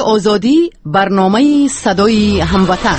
آزادی، برنامه صدای هموطن.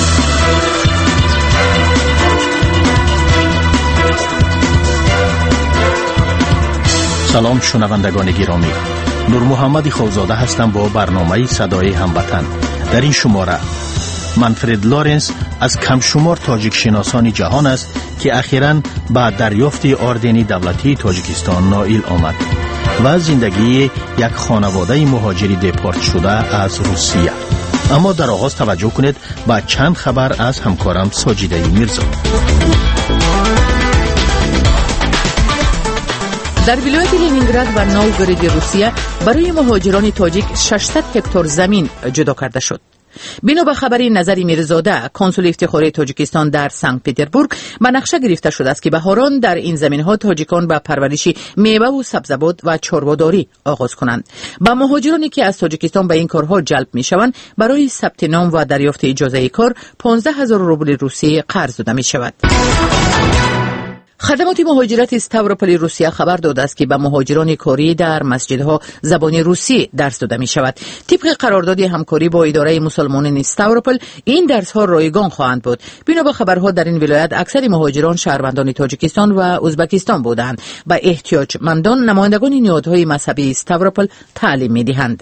سلام شنوندگان گرامی، نور محمد خوزاده هستم با برنامه صدای هموطن. در این شماره منفرد لارنس از کم شمار تاجیک شناسان جهان است که اخیراً با دریافت آردن دولتی تاجیکستان نائل آمد و زندگی یک خانواده مهاجری دپورت شده از روسیه. اما در آغاز توجه کنید با چند خبر از همکارم ساجیده میرزا. در ولایت لنینگراد و نوگورود روسیه برای مهاجران تاجیک 600 هکتار زمین جدا کرده شد. بنا به خبر نظری میرزاده، کنسول افتخاری تاجیکستان در سنت پترزبورگ، به نقشه گرفته شده است که بهاران در این زمین‌ها تاجیکان به پرورش میوه و سبزیجات و چربه‌داری آغاز کنند. با مهاجرانی که از تاجیکستان به این کارها جلب می‌شوند، برای ثبت نام و دریافت اجازه کار 15000 روبل روسی قرض داده می‌شود. خدمات مهاجرت استاوروپول روسیه خبر داده است که به مهاجران کاری در مسجدها زبان روسی درس داده می شود. طبق قرارداد همکاری با اداره مسلمانان استاوروپول این درس ها رایگان خواهند بود. بنا به خبرها در این ولایت اکثر مهاجران شهروندان تاجیکستان و ازبکستان بودند. به احتیاجمندان نمایندگان نهادهای مذهبی استاوروپول تعلیم می دهند.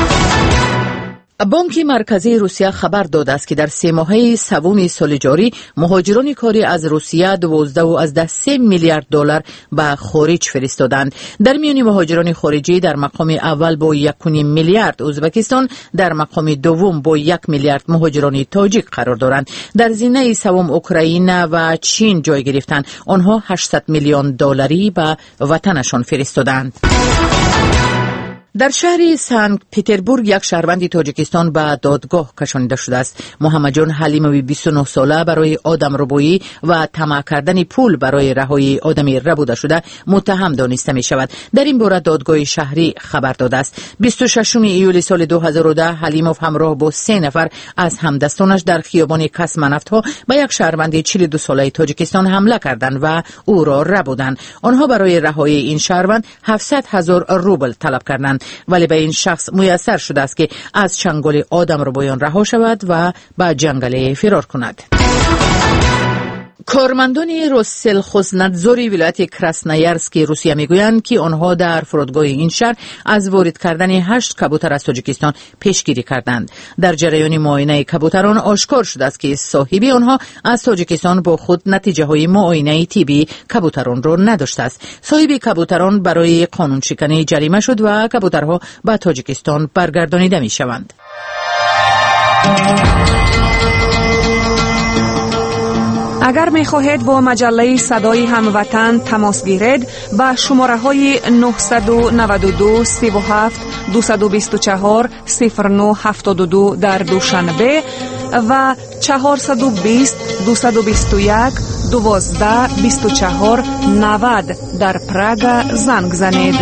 بانک مرکزی روسیه خبر داده است که در 3 ماهه سوم سال جاری مهاجران کاری از روسیه 12.3 میلیارد دلار به خارج فرستادند. در میان مهاجران خارجی در مقام اول با 1.5 میلیارد ازبکستان، در مقام دوم با 1 میلیارد مهاجران تاجیک قرار دارند. در زینه سوم اوکراین و چین جای گرفتند. آنها 800 میلیون دلاری به وطنشان فرستادند. در شهر سنت پترزبورگ یک شهروند تاجیکستان به دادگاه کشانیده شده است. محمد جان حلیموی 29 ساله برای آدمربایی و طمع کردن پول برای رهایی آدمی ربوده شده متهم دانسته می شود. در این باره دادگاه شهری خبر داده است. 26 ایول سال 2010 حلیموف همراه با 3 نفر از همدستانش در خیابان کسمنفت‌ها به یک شهروند 42 ساله تاجیکستان حمله کردند و او را ربودند. آنها برای رهایی این شهروند 700,000 روبل طلب کردند، ولی به این شخص میسر شده است که از چنگال آدمربایان رها شود و به جنگل فرار کند. کارمندان روسلخوزندزوری ولایت کراسنایارسک روسیه میگویند که آنها در فرودگاه این شهر از وارد کردن 8 کبوتر از تاجیکستان پیشگیری کردند. در جریان معاینه کبوتران آشکار شده است که صاحب آنها از تاجیکستان با خود نتیجه های معاینه طبی کبوتران را نداشته است. صاحب کبوتران برای قانون شکنی جریمه شد و کبوترها به تاجیکستان برگردانیده می شوند. اگر می خواهید با مجله صدای هموطن تماس گیرید با شماره های 992 37 224 0972 در دوشنبه و 420 221 12 24 90 در پراگ زنگ زنید.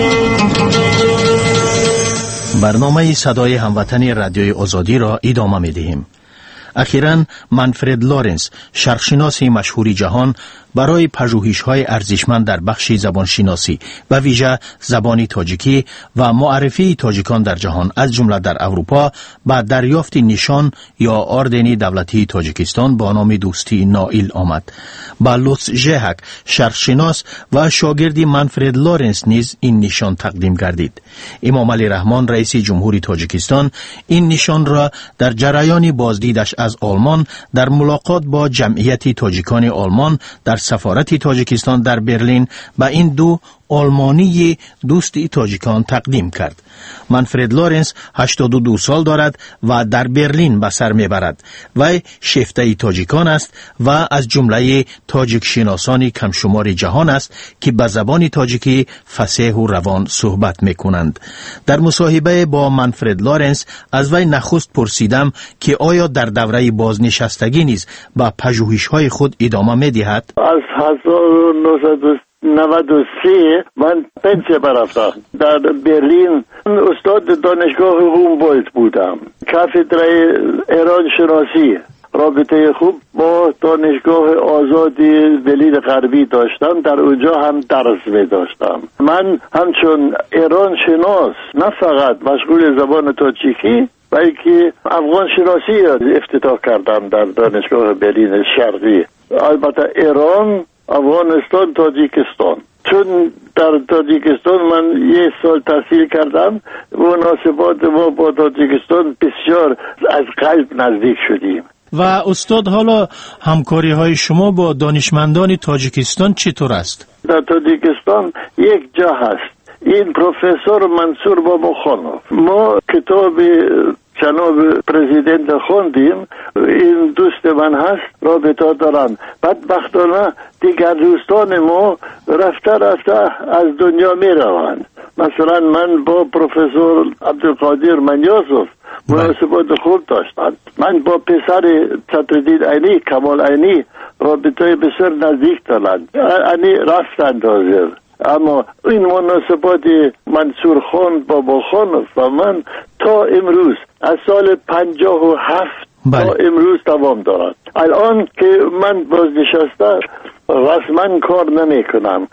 برنامه صدای هموطن رادیوی آزادی را ادامه می دهیم. اخیراً منفرد لارنس، شرقشناس مشهور جهان، برای پژوهش‌های ارزشمند در بخش زبانشناسی و ویژه زبان تاجیکی و معرفی تاجیکان در جهان از جمله در اروپا با دریافت نشان یا آردن دولتی تاجیکستان با نام دوستی نائل آمد. با لوتس ژهک، شرقشناس و شاگرد منفرد لارنس نیز این نشان تقدیم گردید. امام علی رحمان رئیس جمهوری تاجیکستان این نشان را در جریان بازدیدش از آلمان در ملاقات با جمعیت تاجیکان آلمان در سفارت تاجیکستان در برلین به این 2 آلمانی دوستی تاجیکان تقدیم کرد. منفرد لارنس 82 سال دارد و در برلین به سر میبرد. وی شیفته تاجیکان است و از جمله تاجیک شناسان کمشمار جهان است که به زبان تاجیکی فصیح و روان صحبت میکنند. در مصاحبه با منفرد لارنس از وی نخست پرسیدم که آیا در دوره بازنشستگی نیز به پژوهش‌های خود ادامه می‌دهد؟ از 1993 من پنسیه برفتم. در برلین استاد دانشگاه هومبولت بودم. کاتدرای ایران شناسی رابطه خوب با دانشگاه آزادی برلین غربی داشتم. در اونجا هم درس می داشتم. من همچون ایران شناس نه فقط مشغول زبان تاجیکی بلکه افغان شناسی افتتاح کردم در دانشگاه برلین شرقی. البته ایران، افغانستان، تاجیکستان. چون در تاجیکستان من 1 سال تحصیل کردم، مناسبات ما با تاجیکستان بسیار از قلب نزدیک شدیم. و استاد، حالا همکاری های شما با دانشمندان تاجیکستان چطور است؟ در تاجیکستان یک جا هست، این پروفسور منصور باباخانوف. ما کتاب جناب پرزیدنت خوندیم، این دوست من هست، رابطه دارم. بدبختانه دیگر دوستان ما رفته از دنیا می روند. مثلا من با پروفسور عبدالقادر منیازوف مناسبات خوب داشتم. من با پسر صدرالدین عینی، کمال عینی، رابطه بسیار نزدیک دارند. عینی رفتند حاضر. اما این مناسبات منصور خان باباخانوف و من تا امروز از سال 57 تا امروز دوام دارد. الان که من بازنشسته رسما کار نمی کنم،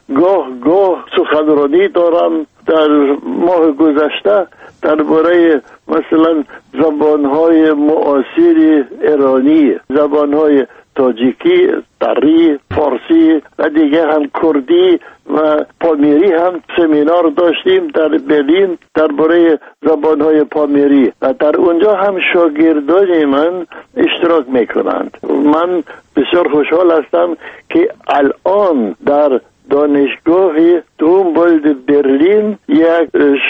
گاه سخنرانی دارم. در ماه گذشته درباره مثلا زبانهای معاصر ایرانی، زبانهای تاجیکی، دری، فارسی و دیگه هم کردی و پامیری هم سمینار داشتیم در برلین درباره زبانهای پامیری و در اونجا هم شاگردان من اشتراک میکنند. من بسیار خوشحال هستم که الان در دانشگاه دومبولد برلین یک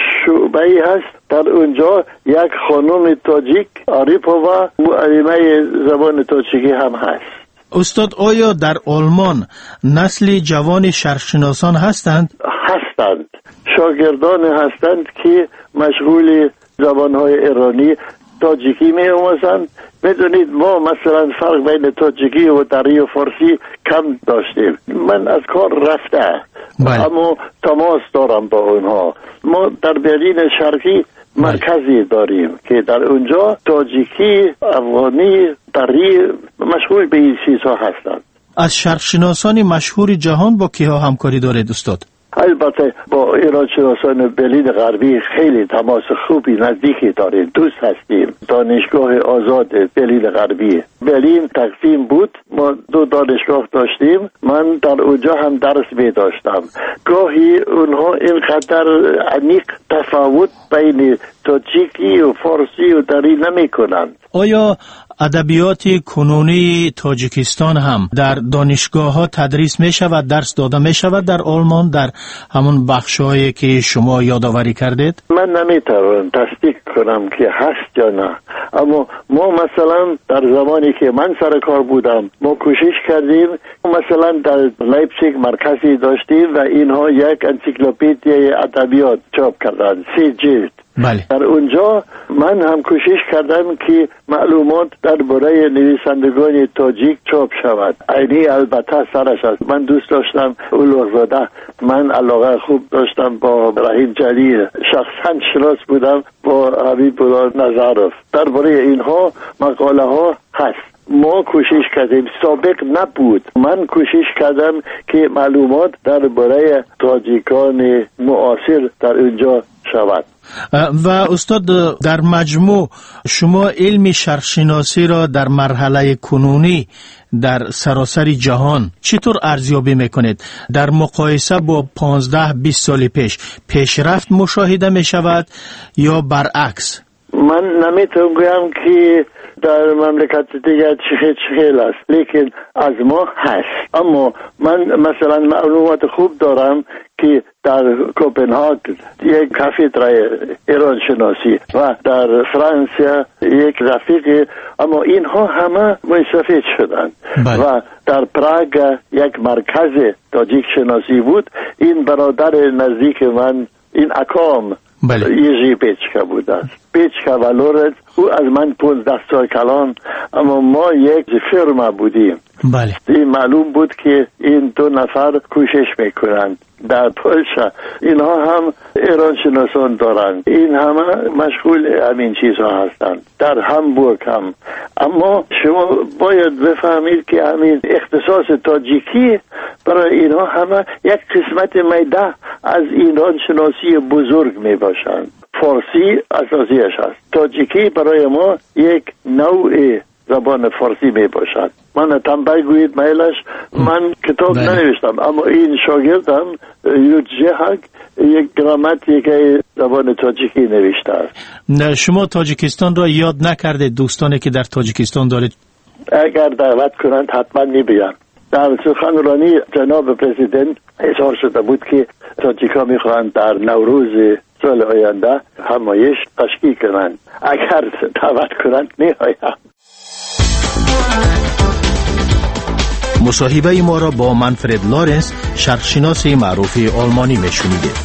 شعبه هست، در اونجا یک خانم تاجیک آریپووا معلمه زبان تاجیکی هم هست. استاد، آیا در آلمان نسل جوان شرقشناسان هستند؟ هستند، شاگردان هستند که مشغول زبانهای ایرانی تاجیکی می آموزند. میدونید ما مثلا فرق بین تاجیکی و دری و فارسی کم داشتیم. من از کار رفته اما تماس دارم با اونها. ما در برلین شرقی مرکزی داریم که در اونجا تاجیکی، افغانی، دری مشغول به این چیزها هستند. از شرقشناسان مشهور جهان با کیها همکاری دارید استاد؟ البته با ایران شناسان برلین غربی خیلی تماس خوبی نزدیکی داریم، دوست هستیم. دانشگاه آزاد برلین غربی، برلین تقسیم بود، ما 2 دانشگاه داشتیم. من در اونجا هم درس می داشتم. گاهی اونها اینقدر عمیق تفاوت بین تاجیکی و فارسی و دری نمی کنند. آیا ادبیات کنونی تاجیکستان هم در دانشگاه ها تدریس می شود، درس داده می شود در آلمان در همون بخشایی که شما یادآوری کردید؟ من نمیتونم تصدیق کنم که هست یا نه، اما ما مثلا در زمانی که من سر کار بودم ما کوشش کردیم. مثلا در لایپزیگ مرکزی داشتیم و اینها یک انسیکلوپدیای ادبیات چاپ کردن، 3 جلد. بله. در اونجا من هم کوشش کردم که معلومات درباره نویسندگان تاجیک چاپ شود. عینی البته سرش است. من دوست داشتم اولوغزاده، من علاقه خوب داشتم با رحیم جلی، شخصا شناس بودم با حبیب الله نظروف. درباره اینها مقاله ها هست. ما کوشش کردیم، سابق نبود. من کوشش کردم که معلومات درباره تاجیکان معاصر در اونجا شود. و استاد، در مجموع شما علم شرقشناسی را در مرحله کنونی در سراسر جهان چطور ارزیابی میکنید؟ در مقایسه با 15-20 سال پیشرفت مشاهده می شود یا برعکس؟ من نمیتونم گویم که در مملکت دیگر چه است، لیکن از ما هست. اما من مثلا معلومات خوب دارم که در کوپنهاگ یک کافدرای ایران شناسی و در فرانسه یک رفیق، اما اینها همه مستفید شدند. و در پراگ یک مرکز تاجیک شناسی بود. این برادر نزدیک من، این اکام یژی پیچکا بود است. پیچکا و لورنس، او از من 15 سال کلان، اما ما یک فرما بودیم. بله. این معلوم بود که این 2 نفر کوشش میکنند. در پولشا اینها هم ایران شناسان دارند، این همه مشغول همین چیزها هستند. در همبورگ هم. اما شما باید بفهمید که همین اختصاص تاجیکی برای اینها همه یک قسمت میده از ایران شناسی بزرگ می باشند. فارسی اساسیش است. تاجیکی برای ما یک نوع زبان فارسی می باشد. من تنبه گوید میلش، من کتاب ننوشتم، اما این شاگردم یوجهک یک گرامتی که زبان تاجیکی نوشته است. شما تاجیکستان را یاد نکرده؟ دوستانی که در تاجیکستان دارید اگر دعوت کنند حتما میبیم. در سخنرانی جناب پرزیدنت اظهار شده بود که تاجیکا میخواهند در نوروز سال آینده همایش تشکیل کنند. اگر دعوت کنند میآیم. مصاحبه ما را با منفرد لارنس، شرقشناس معروف آلمانی میشنیدید.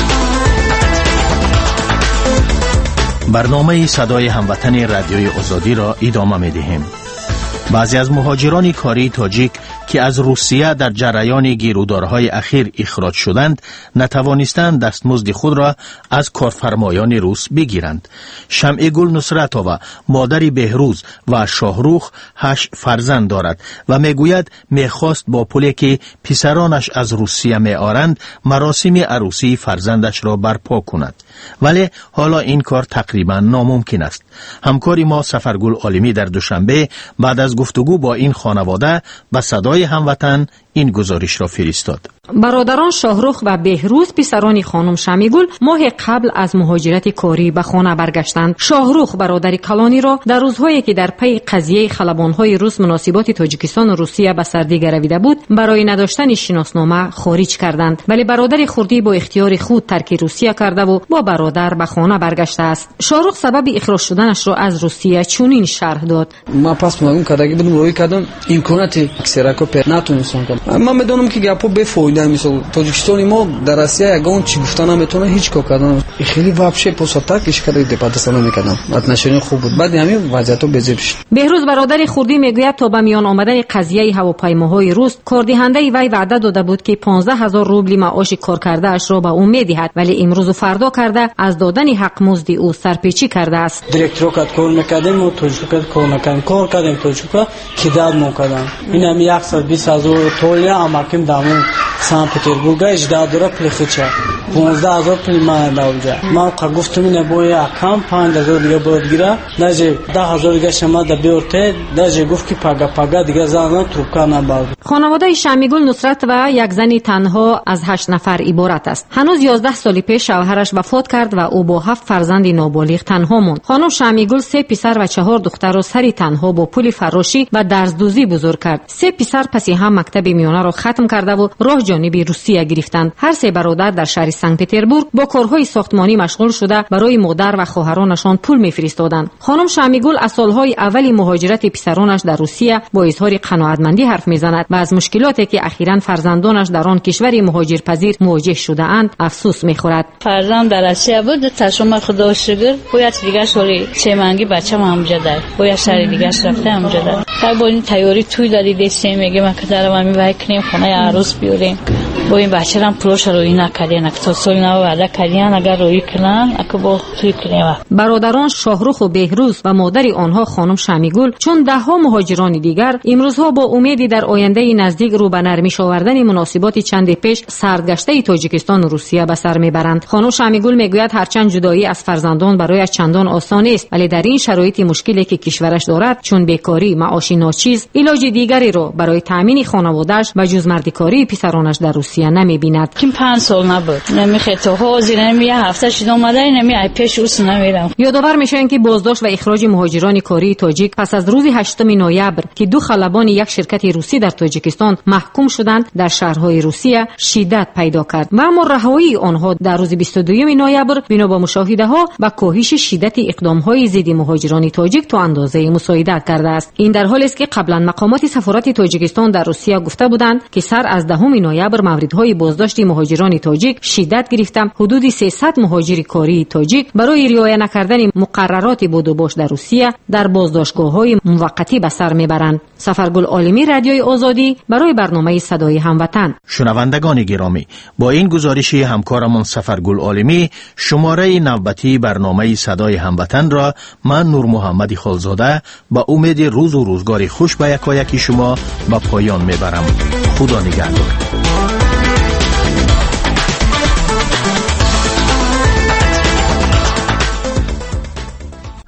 برنامه صدای هموطن رادیوی آزادی را ادامه میدهیم. بعضی از مهاجران کاری تاجیک که از روسیه در جریان گیرودارهای اخیر اخراج شدند نتوانستند دستمزد خود را از کارفرمایان روس بگیرند. شمع گل نصرت‌آوا مادر بهروز و شاهروخ 8 فرزند دارد و میگوید میخواست با پولی که پسرانش از روسیه میآرند مراسم عروسی فرزندش را برپا کند، ولی حالا این کار تقریبا ناممکن است. همکاری ما سفرگل عالمی در دوشنبه بعد از گفتگو با این خانواده به صدای هموطن این گزارش را فرستاد. برادران شاهروخ و بهروز پسران خانم شمیگل ماه قبل از مهاجرت کاری به خانه برگشتند. شاهروخ برادر کلانی را در روزهایی که در پی قضیه خلبان‌های روس مناسبات تاجیکستان و روسیه به سردی گرویده بود برای نداشتن شناسنامه خارج کردند، ولی برادر خردی با اختیار خود ترک روسیه کرده و با برادر به خانه برگشته است. شاهروخ سبب اخراج شدنش را از روسیه چنین شرح داد: ما پس مگم کداگی بودم روی کردم امکانات اکسراکو پر نتونستم کنم. من میدونم که گپو بفایده. مثلا تاجیکستان ما در روسیه یگان چی گفتن نمیتونه هیچ کار کردن. خیلی واپشه پوساتاکش کرده دپارتمان میکردم. نشونی خوب بود. بعد همین وضعیتو بزیبش. بهروز برادر خردی میگوید تا به میان آمدن قضیه هواپیماهای روس کاردهنده وی وعده داده بود که 15000 روبل معاش کار کرده اش را به او میدهد، ولی امروز و فردا کرده از دادن حق مزد او سرپیچی کرده است. دیرکتور کار میکردیم و توجیکا کار نکردیم. کار کردیم توجیکا کی داد میکردم. اینم 120000 توله اماکم دامون سان پتربورگ اجدا داره پلیخچه 15000 پول من داوجا. ما گفتم اینه بویا کام 5000 دیگه بود گیره. نجی 10000 دیگه شما د بیورته نجی گفت که پاگا دیگه زنان تروکا نبود. خانواده شمیگل نصرت و یک زن تنها از 8 نفر عبارت است. هنوز 11 سال پیش شوهرش وفات کرد و او با 7 فرزند نابالغ تنها ماند. خانم شمیگل 3 پسر و 4 دختر را سری تنها با پول فراشی و درزدوزی بزرگ کرد. 3 پسر پس هم مکتب میانه را ختم کرده و راه جانب روسیه گرفتند. هر 3 برادر در شهر سنت پتربورگ با کارهای ساختمانی مشغول شده برای مادر و خواهرانشان پول میفرستادند. خانم شمیگل از سالهای اولی مهاجرت پسرانش در روسیه با اظهار قناعتمندی حرف میزند و از مشکلاتی که اخیراً فرزندانش در آن کشور مهاجرپذیر مواجه شده اند افسوس میخورد. فرزند در روسیه بود تا شما خدا شکر باید دیگه سالی 3 مانگی بچه‌م همونجا داره. باید شهر دیگه رفته همونجا داره. تا با این تیاری توی دادی دسته میگه ما کدارم می وایکنیم خونه عروس بیاریم. با این بچه‌ام پروش روی نکردن تا سال نو وعده کردن اگر روی کنن اگه با توی کنیم. برادران شاهروخ و بهروز و مادر آنها خانم شمیگل چون دهها مهاجران دیگر امروزها با امیدی در آینده نزدیک رو به نرمیش آوردن مناسبات چند پیش سردگشته تاجیکستان و روسیه به سر میبرند. خانم شمیگل میگوید هرچند جدایی از فرزندان برایش چندان آسان است، ولی در این شرایط مشکلی که کشورش دارد چون بیکاری، معاش ناچیز، علاج دیگری رو برای تامین خانواده‌اش و جز مردکاری پسرانش در روسیه نمیبیند. کیم 5 سال نبود. نمیخه تو حاضر نمیه هفته شد اومده نمیه پیش روس نمیرم. یادآور میشن که بازداشت و اخراج مهاجران کاری تاجیک پس از روز 8 نوامبر که 2 خلبان یک شرکت روسی در تاجیکستان محکوم شدند در شهرهای روسیه شدت پیدا کرد و اما رهایی آنها در روز 22 نوامبر بنا به مشاهده‌ها با کاهش شدت اقدام‌های ضد مهاجران تاجیک تا اندازه مساعدت کرده است. این در حالی است که قبلا مقامات سفارت تاجیکستان در روسیه گفته بودند که سر از 10 نوامبر موردهای بازداشت مهاجران تاجیک شدت گرفته. حدود 300 مهاجر کاری تاجیک برای رعایت نکردن مقررات بودوباش در روسیه در بازداشتگاه‌های موقتی به سر میبرند. سفرگل عالمی رادیوی آزادی برای برنامه صدای هموطن. شنوندگان گرامی، با این گزارش همکارمان سفرگل عالمی شماره نوبتی برنامه صدای هموطن را من نور محمد خالزاده با امید روز و روزگار خوش به یکایک شما به پایان میبرم. خدا نگهدار.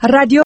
رادیو